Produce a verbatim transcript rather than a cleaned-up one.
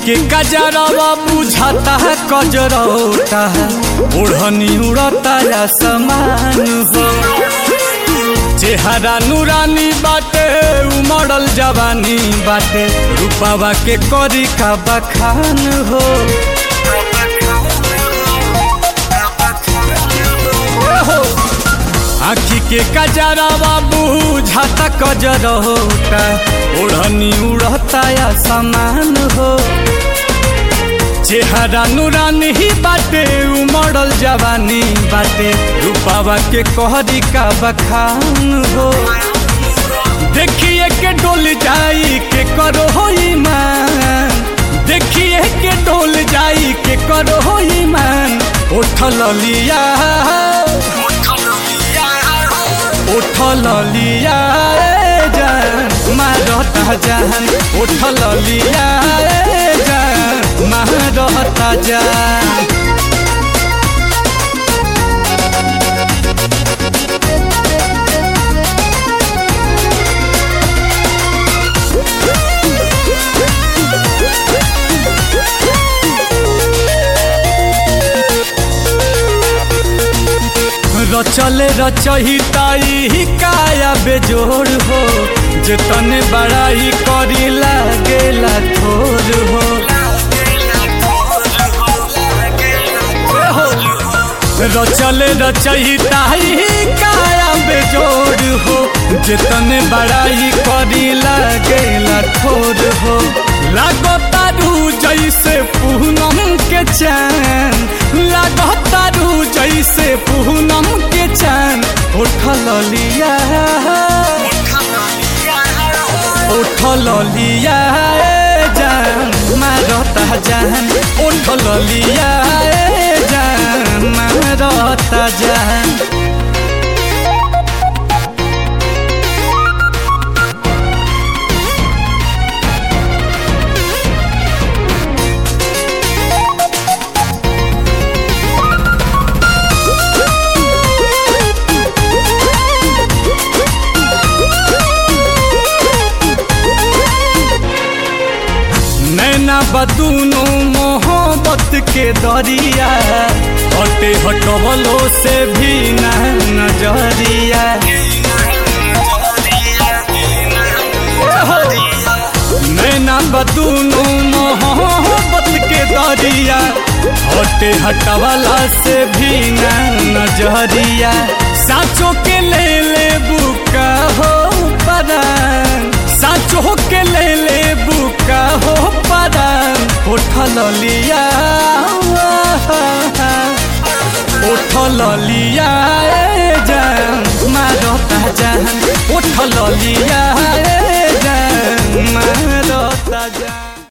के कजरवा बुझाता है कजरौता है ओढ़नी उड़ता या समान हो चेहरा नूरानी बाटे उमड़ल जवानी बाटे रूपावा के करी का बखान हो आखी के कजरवा बुझाता कजरौता ओढ़नी उड़ता या समान हो चेहरा नूरानी ही बाटे उमड़ल जवानी बाटे रूपावा के कहरी का बखान हो देखिए के डोल जाई के करो हो ईमान देखिए के डोल जाई के करो हो ईमान उठल लिया उठल लिया जान मारता जान उठल लिया जान मारता जान रचले रचहिताई काया बेजोड़ हो जतने बड़ाई करी लागेला थोर हो रचले रचहिताई काया बेजोड़ हो जतने बड़ाई करी लागेला थोर हो लागतारू जैसे पूनम के चैन लागतारू जैसे पूनम के चैन उठल लिया उठल लिया जान मारता जान उठल लिया जान मारता जान नैना बदूनो मोहब्बत के दरिया हटे हटवलो से भी न नजरिया नैना बदूनो मोहब्बत के दरिया हटे हटवला से भी न नजरिया साचो के ले ले बुका हो परान साचो के ले ले बुका हो परान उठल लिया उठल लिया जान मारता जान उठल लिया जान मारता जान।